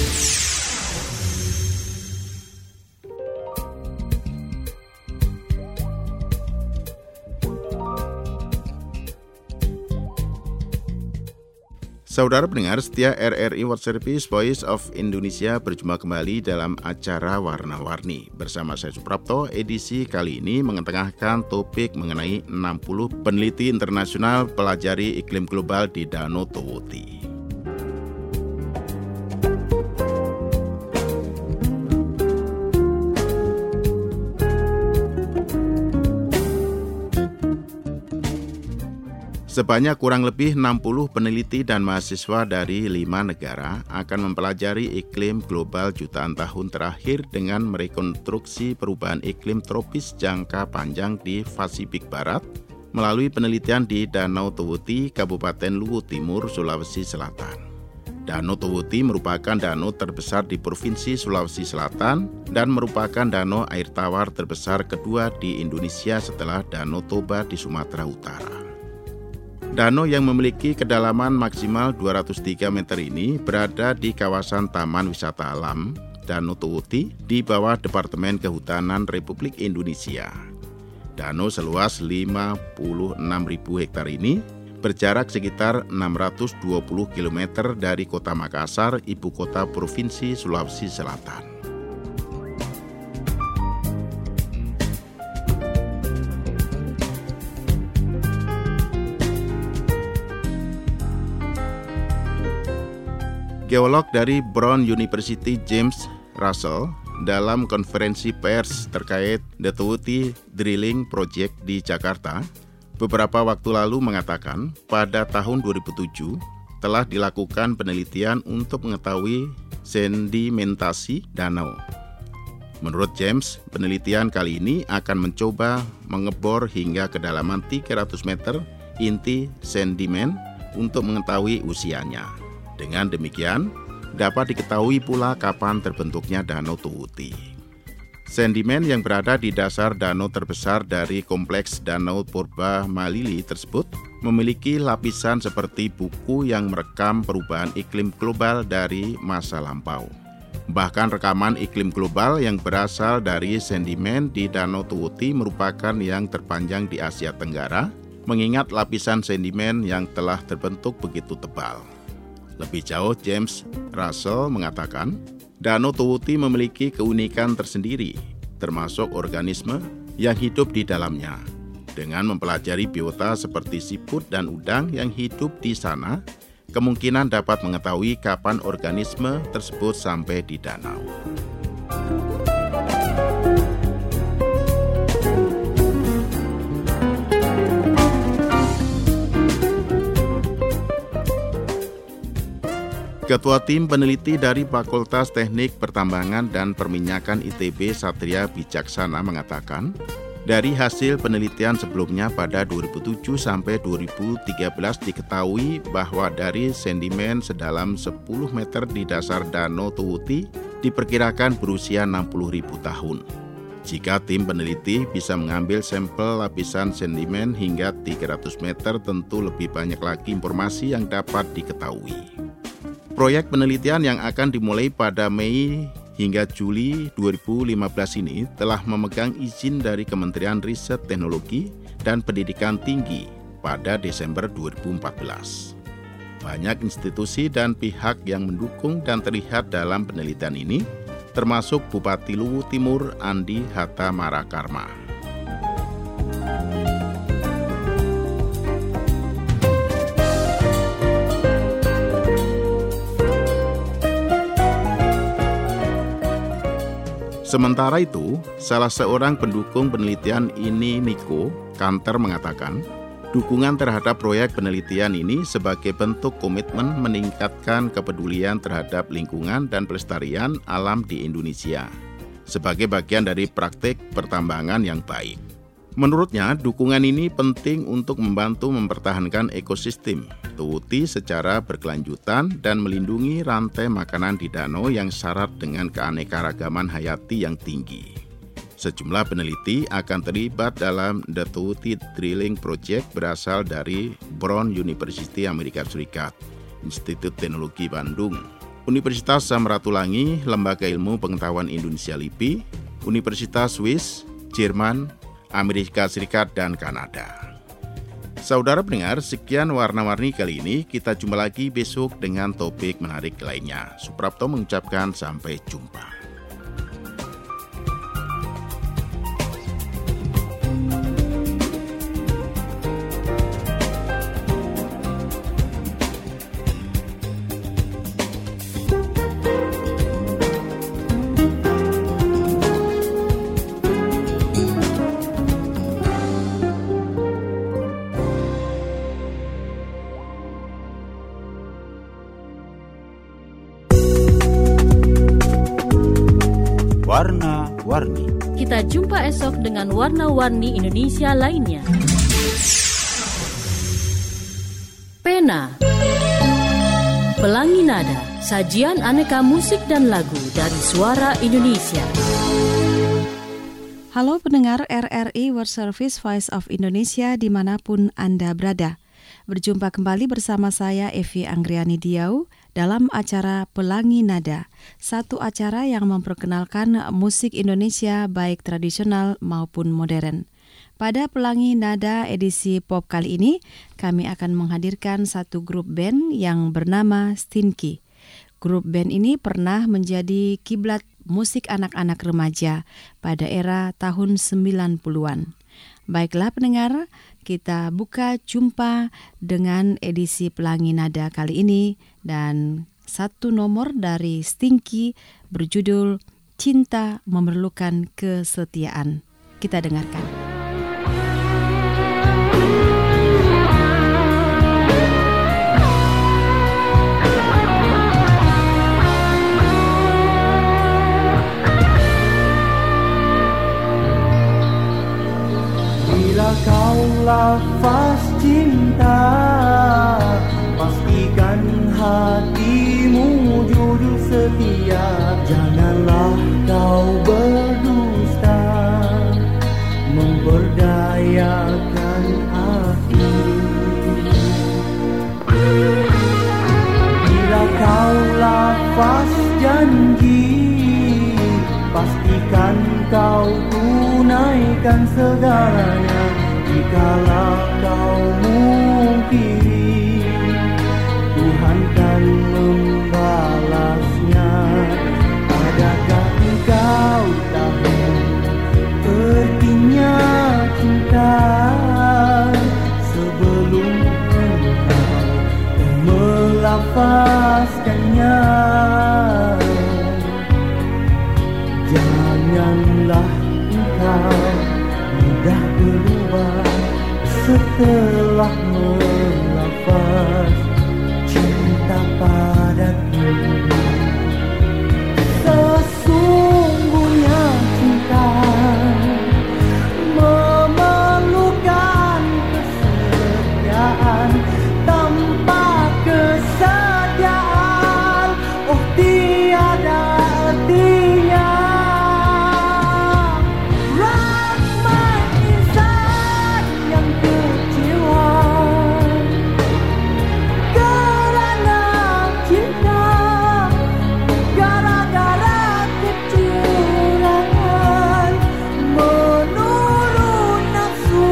Saudara pendengar setia R R I World Service Voice of Indonesia, berjumpa kembali dalam acara Warna-Warni. Bersama saya Suprapto, edisi kali ini mengetengahkan topik mengenai enam puluh peneliti internasional pelajari iklim global di Danau Towuti. Sebanyak kurang lebih enam puluh peneliti dan mahasiswa dari lima negara akan mempelajari iklim global jutaan tahun terakhir dengan merekonstruksi perubahan iklim tropis jangka panjang di Pasifik Barat melalui penelitian di Danau Towuti, Kabupaten Luwu Timur, Sulawesi Selatan. Danau Towuti merupakan danau terbesar di Provinsi Sulawesi Selatan dan merupakan danau air tawar terbesar kedua di Indonesia setelah Danau Toba di Sumatera Utara. Danau yang memiliki kedalaman maksimal dua ratus tiga meter ini berada di kawasan Taman Wisata Alam Danau Towuti di bawah Departemen Kehutanan Republik Indonesia. Danau seluas lima puluh enam ribu hektar ini berjarak sekitar enam ratus dua puluh kilometer dari Kota Makassar, ibu kota Provinsi Sulawesi Selatan. Geolog dari Brown University James Russell dalam konferensi pers terkait The Towuti Drilling Project di Jakarta beberapa waktu lalu mengatakan pada tahun dua ribu tujuh telah dilakukan penelitian untuk mengetahui sedimentasi danau. Menurut James, penelitian kali ini akan mencoba mengebor hingga kedalaman tiga ratus meter inti sedimen untuk mengetahui usianya. Dengan demikian, dapat diketahui pula kapan terbentuknya Danau Towuti. Sedimen yang berada di dasar danau terbesar dari kompleks Danau Purba Malili tersebut memiliki lapisan seperti buku yang merekam perubahan iklim global dari masa lampau. Bahkan rekaman iklim global yang berasal dari sedimen di Danau Tuwuti merupakan yang terpanjang di Asia Tenggara, mengingat lapisan sedimen yang telah terbentuk begitu tebal. Lebih jauh, James Russell mengatakan, Danau Tuwuti memiliki keunikan tersendiri, termasuk organisme yang hidup di dalamnya. Dengan mempelajari biota seperti siput dan udang yang hidup di sana, kemungkinan dapat mengetahui kapan organisme tersebut sampai di danau. Ketua Tim Peneliti dari Fakultas Teknik Pertambangan dan Perminyakan I T B Satria Bijaksana mengatakan, dari hasil penelitian sebelumnya pada dua ribu tujuh sampai dua ribu tiga belas diketahui bahwa dari sedimen sedalam sepuluh meter di dasar Danau Tuwuti diperkirakan berusia enam puluh ribu tahun. Jika tim peneliti bisa mengambil sampel lapisan sedimen hingga tiga ratus meter, tentu lebih banyak lagi informasi yang dapat diketahui. Proyek penelitian yang akan dimulai pada Mei hingga Juli dua ribu lima belas ini telah memegang izin dari Kementerian Riset Teknologi dan Pendidikan Tinggi pada Desember dua ribu empat belas. Banyak institusi dan pihak yang mendukung dan terlihat dalam penelitian ini, termasuk Bupati Luwu Timur Andi Hatta Marakarma. Sementara itu, salah seorang pendukung penelitian ini, Niko Kanter, mengatakan, dukungan terhadap proyek penelitian ini sebagai bentuk komitmen meningkatkan kepedulian terhadap lingkungan dan pelestarian alam di Indonesia, sebagai bagian dari praktik pertambangan yang baik. Menurutnya, dukungan ini penting untuk membantu mempertahankan ekosistem Tuwuti secara berkelanjutan dan melindungi rantai makanan di danau yang syarat dengan keanekaragaman hayati yang tinggi. Sejumlah peneliti akan terlibat dalam The Tuwuti Drilling Project berasal dari Brown University Amerika Serikat, Institut Teknologi Bandung, Universitas Samratulangi, Lembaga Ilmu Pengetahuan Indonesia L I P I, Universitas Swiss, Jerman, Amerika Serikat, dan Kanada. Saudara pendengar, sekian warna-warni kali ini. Kita jumpa lagi besok dengan topik menarik lainnya. Suprapto mengucapkan sampai jumpa. Warna-warni. Kita jumpa esok dengan warna-warni Indonesia lainnya. Pena, Pelangi Nada, sajian aneka musik dan lagu dari Suara Indonesia. Halo pendengar R R I World Service Voice of Indonesia dimanapun Anda berada. Berjumpa kembali bersama saya Evi Anggriani Diau dalam acara Pelangi Nada, satu acara yang memperkenalkan musik Indonesia baik tradisional maupun modern. Pada Pelangi Nada edisi pop kali ini, kami akan menghadirkan satu grup band yang bernama Stinky. Grup band ini pernah menjadi kiblat musik anak-anak remaja pada era tahun sembilan puluhan. Baiklah pendengar, kita buka jumpa dengan edisi Pelangi Nada kali ini dan satu nomor dari Stinky berjudul Cinta Memerlukan Kesetiaan. Kita dengarkan. Bila kau lafaz cinta, pastikan hatimu jujur setia. Janganlah kau berdusta, memberdayakan hati. lafaz janji, pastikan kau tunaikan segalanya. Jikalau kau mungkiri, Tuhan kan membalasnya. Adakah engkau tahu artinya cinta sebelum engkau melafazkannya? Janganlah engkau mudah berubah setelah melafaz cinta padaku. Sesungguhnya cinta memerlukan kesetiaan. Tanpa kesetiaan, oh tiada artinya. Rahmat insan yang kecewa karena cinta, gara-gara kecurangan, menurut nafsu,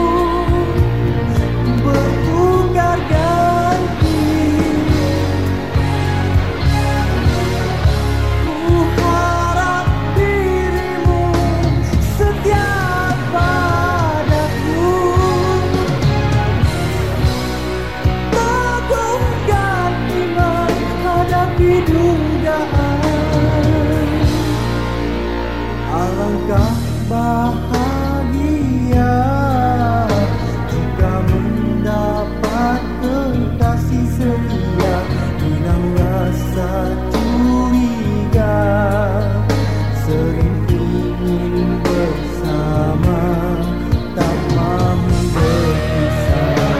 bertukar ganti. Ku harap dirimu setia padaku, teguhkan iman hadapi dugaan. Alangkah bahagia jika mendapat kekasih setia, hilang rasa curiga, sering ingin bersama, tak mahu berpisah.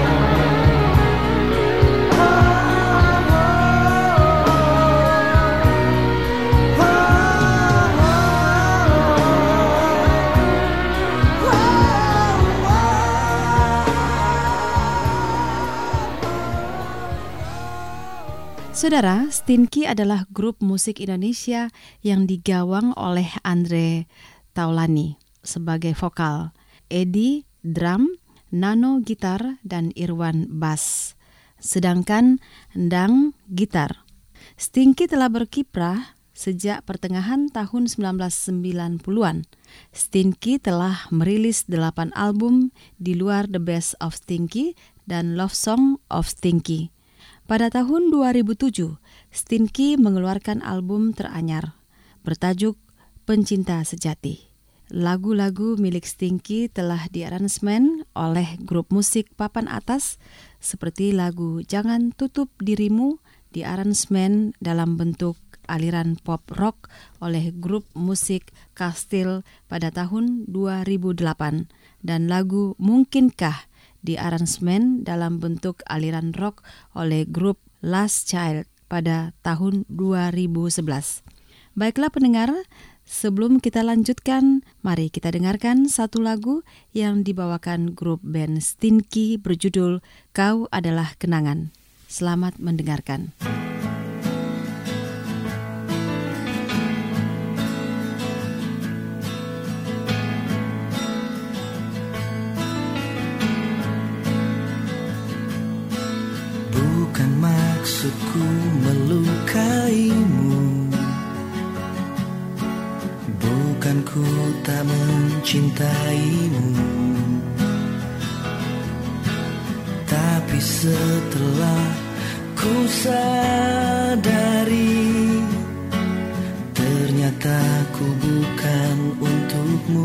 Saudara, Stinky adalah grup musik Indonesia yang digawang oleh Andre Taulani sebagai vokal, Edi drum, Nano gitar, dan Irwan bass. Sedangkan Endang gitar. Stinky telah berkiprah sejak pertengahan tahun sembilan belas sembilan puluhan. Stinky telah merilis delapan album di luar The Best of Stinky dan Love Song of Stinky. Pada tahun dua ribu tujuh, Stinky mengeluarkan album teranyar bertajuk Pencinta Sejati. Lagu-lagu milik Stinky telah diaransemen oleh grup musik papan atas seperti lagu Jangan Tutup Dirimu diaransemen dalam bentuk aliran pop rock oleh grup musik Kastil pada tahun dua ribu delapan dan lagu Mungkinkah diaransemen dalam bentuk aliran rock oleh grup Last Child pada tahun dua ribu sebelas. Baiklah pendengar, sebelum kita lanjutkan, mari kita dengarkan satu lagu yang dibawakan grup band Stinky berjudul Kau Adalah Kenangan. Selamat mendengarkan. Bukan maksudku melukaimu, bukan ku tak mencintaimu, tapi setelah ku sadari ternyata ku bukan untukmu.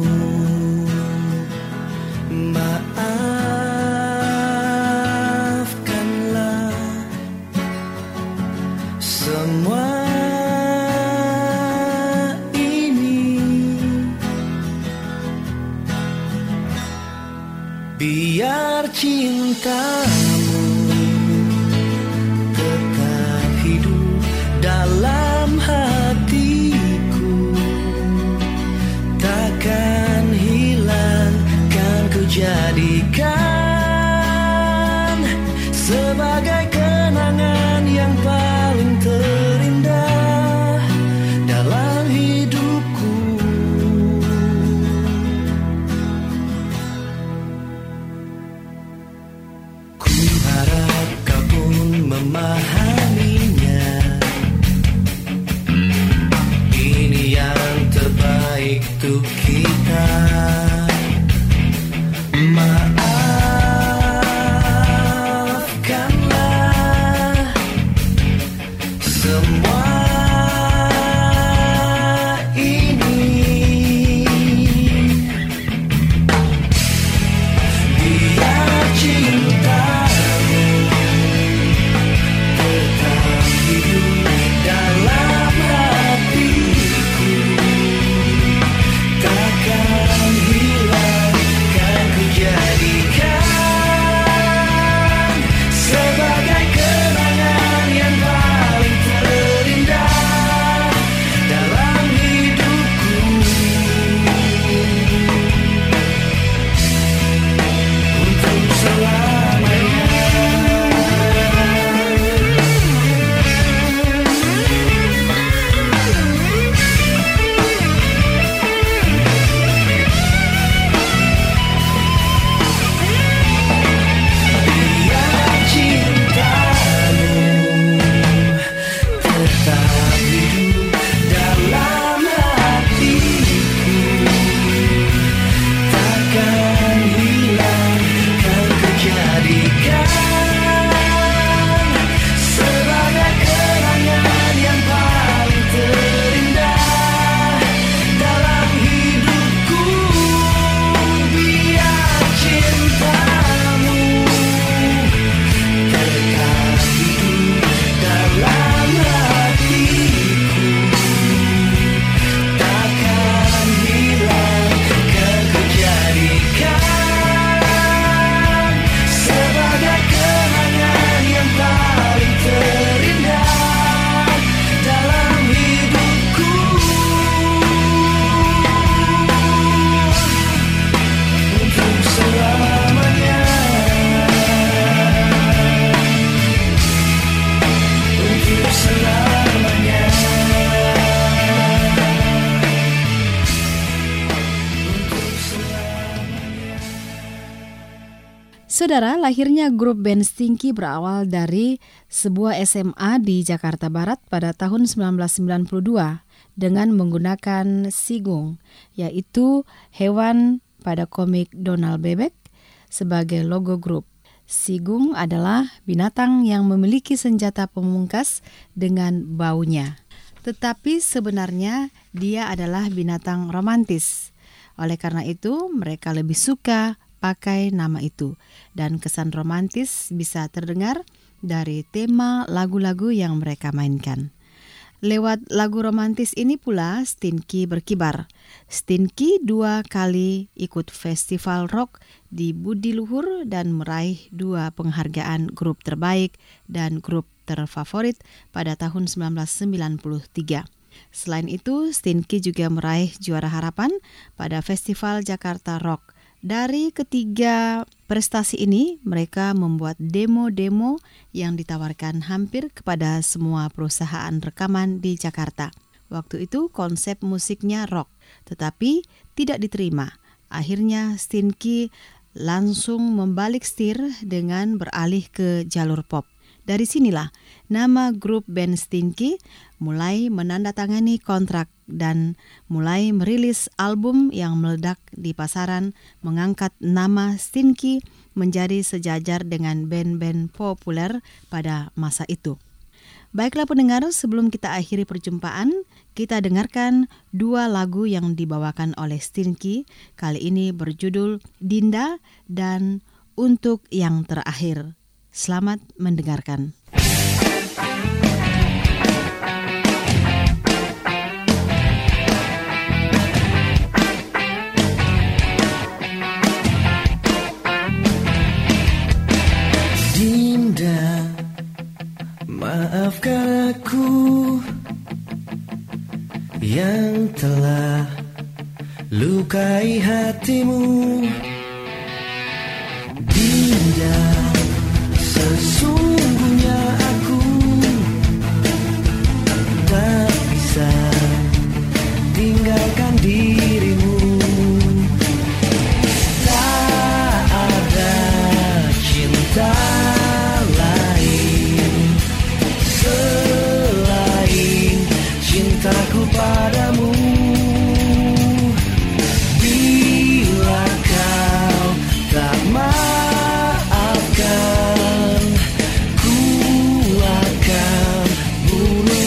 Maafkanlah semua ini, biar cintamu tetap hidup dalam hatiku, takkan hilang, kan ku jadikan sebagai kenangan yang paling terindah. semua ini. Biar cintamu tetap hidup dalam hatiku, takkan hilang, kan ku jadikan sebagai kenangan yang paling terindah dalam hidupku. Untuk selamanya. Biar cintamu tetap hidup dalam hatiku, takkan hilang, kan ku jadikan sebagai kenangan yang paling terindah dalam hidupku. Biar cintamu tetap hidup dalam hatiku, takkan hilang, kan ku jadikan sebagai kenangan yang paling terindah dalam hidupku. Untuk selamanya. Untuk selamanya. Untuk selamanya. Saudara, lahirnya grup band Stinky berawal dari sebuah S M A di Jakarta Barat pada tahun sembilan belas sembilan puluh dua dengan menggunakan sigung, yaitu hewan pada komik Donald Bebek, sebagai logo grup. Sigung adalah binatang yang memiliki senjata pemungkas dengan baunya. Tetapi sebenarnya dia adalah binatang romantis. Oleh karena itu, mereka lebih suka pakai nama itu. Dan kesan romantis bisa terdengar dari tema lagu-lagu yang mereka mainkan. Lewat lagu romantis ini pula Stinky berkibar. Stinky dua kali ikut festival rock di Budi Luhur dan meraih dua penghargaan grup terbaik dan grup terfavorit pada tahun sembilan belas sembilan puluh tiga. Selain itu, Stinky juga meraih juara harapan pada Festival Jakarta Rock. Dari ketiga prestasi ini, mereka membuat demo-demo yang ditawarkan hampir kepada semua perusahaan rekaman di Jakarta. Waktu itu konsep musiknya rock, tetapi tidak diterima. Akhirnya Stinky langsung membalik setir dengan beralih ke jalur pop. Dari sinilah nama grup band Stinky mulai menandatangani kontrak dan mulai merilis album yang meledak di pasaran, mengangkat nama Stinky menjadi sejajar dengan band-band populer pada masa itu. Baiklah pendengar, sebelum kita akhiri perjumpaan, kita dengarkan dua lagu yang dibawakan oleh Stinky. Kali ini berjudul Dinda dan Untuk Yang Terakhir. Selamat mendengarkan. Dinda, maafkan aku yang telah lukai hatimu. Dinda, sesungguhnya aku tak bisa tinggalkan dirimu. Tak ada cinta lain selain cintaku padamu. Bila kau tak maafkan, ku akan bunuh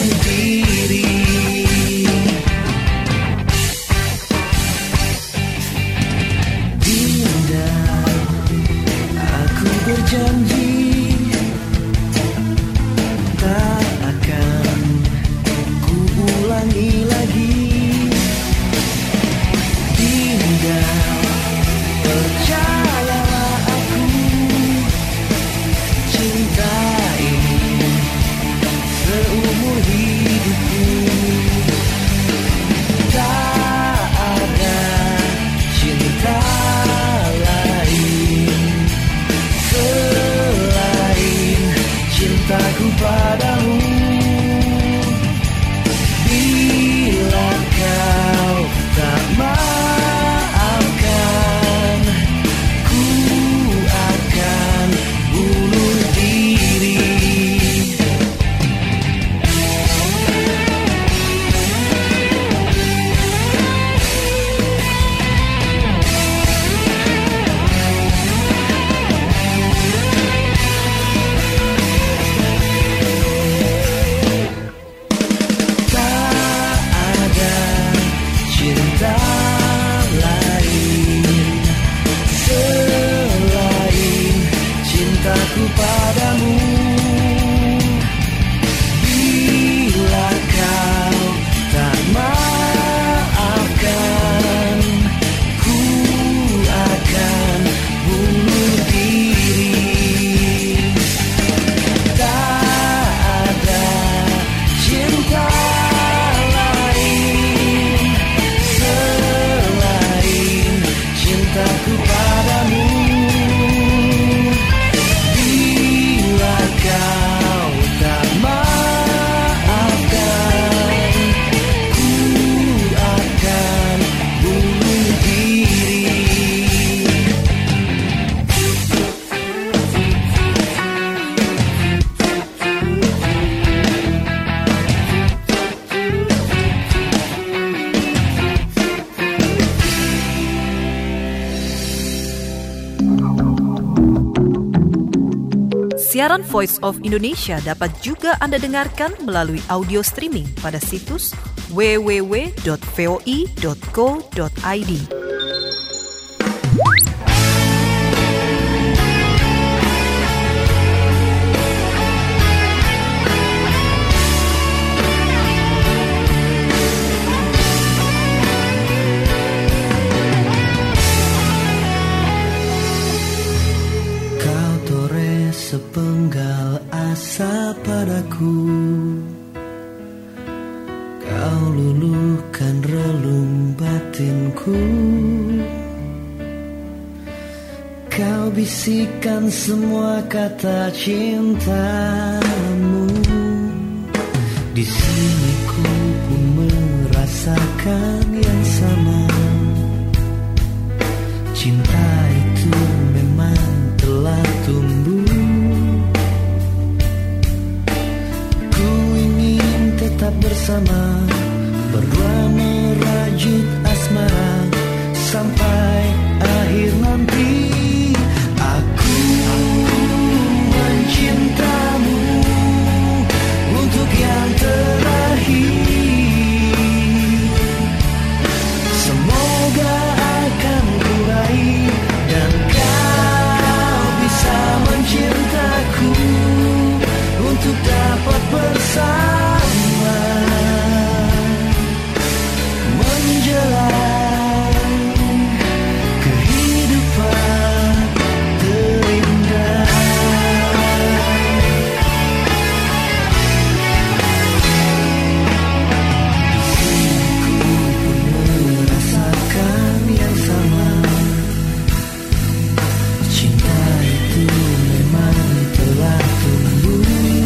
Siaran Voice of Indonesia dapat juga Anda dengarkan melalui audio streaming pada situs w w w dot voi dot co dot i d. Sepenggal asa padaku, kau luluhkan relung batinku, kau bisikkan semua kata cintamu. Di sini ku pun merasakan yang sama. Cinta itu memang telah tumbuh. Tetap bersama, berdua merajut asmara sampai akhir nanti. Aku mencintamu untuk yang terakhir. Semoga akan kurai dan kau bisa mencintaku untuk dapat bersama menjelang kehidupan terindah. Di sini ku pun merasakan yang sama. Cinta itu memang telah tumbuh.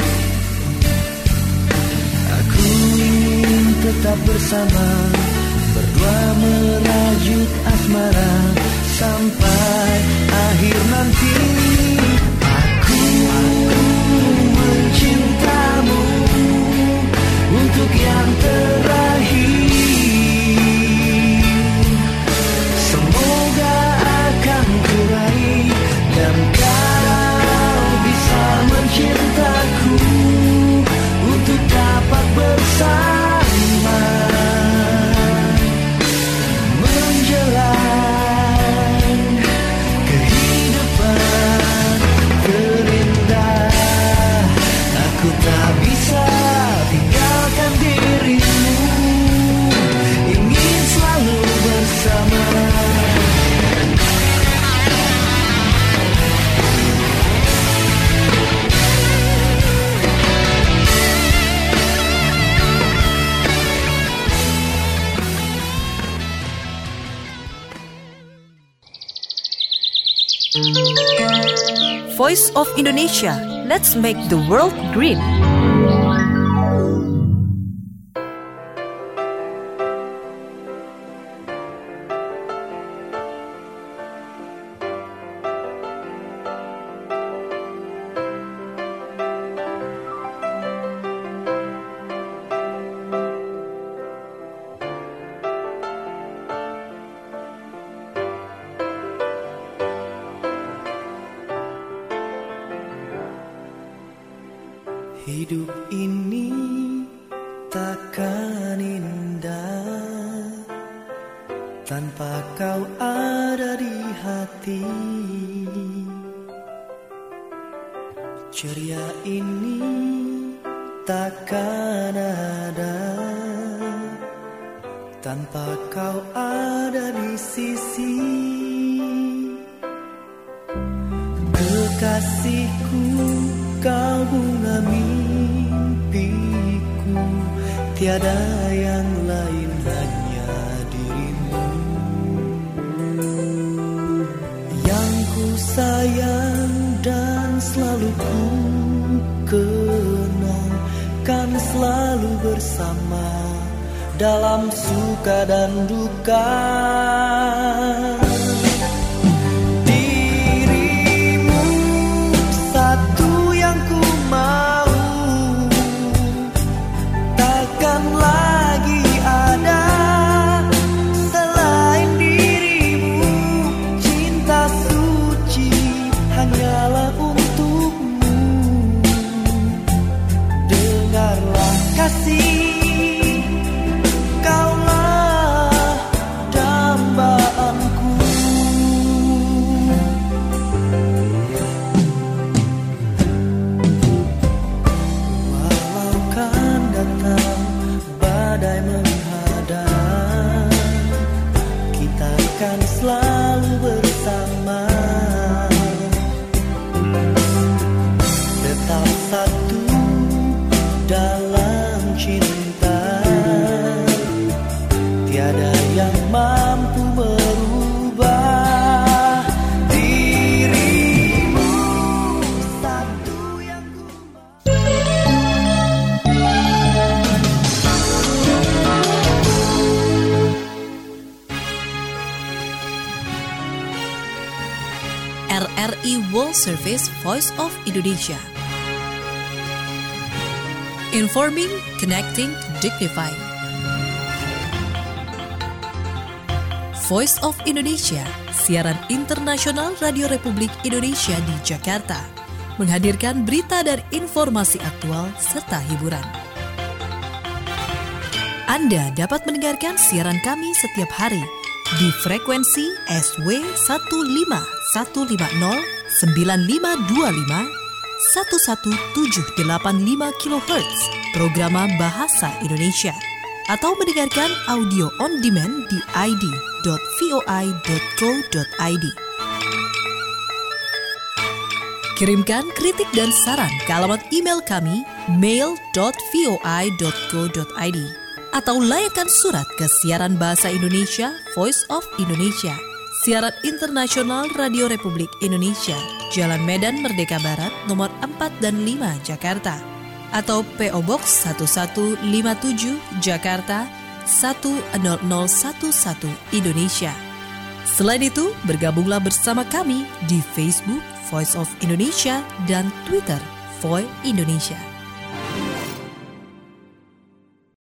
Aku ingin tetap bersama, berdua merajut asmara sampai akhir nanti. Aku mencintamu untuk yang terakhir. Semoga akan kurai dan kau bisa mencintaku untuk dapat bersama menjelang kehidupan terindah. Aku tak bisa tinggalkan dirimu, ingin selalu bersama. Voice of Indonesia, let's make the world green. Hidup ini takkan indah tanpa kau ada di hati. Ceria ini takkan ada tanpa kau ada di sisi. Kekasihku, kau bunga mimpiku, tiada yang lain hanya dirimu. Yang ku sayang dan selalu ku kenang, kan selalu bersama dalam suka dan duka. Hanyalah untukmu. badai menghadang, kita akan selalu bersama, tetap satu dalam cinta. Tiada yang mampu merubah dirimu, satu yang ku R R I World Service Voice of Indonesia. Informing, connecting, dignifying. Voice of Indonesia, siaran internasional Radio Republik Indonesia di Jakarta, menghadirkan berita dan informasi aktual serta hiburan. Anda dapat mendengarkan siaran kami setiap hari di frekuensi S W satu lima satu lima nol sembilan lima dua lima satu satu tujuh delapan lima kilohertz programa Bahasa Indonesia, atau mendengarkan audio on demand di i d dot voi dot co dot i d. Kirimkan kritik dan saran ke alamat email kami mail dot voi dot co dot i d atau layangkan surat ke siaran Bahasa Indonesia Voice of Indonesia, siaran internasional Radio Republik Indonesia, Jalan Medan Merdeka Barat nomor empat dan lima Jakarta, atau P O Box satu satu lima tujuh Jakarta satu nol nol satu satu Indonesia. Selain itu, bergabunglah bersama kami di Facebook Voice of Indonesia dan Twitter Voi Indonesia.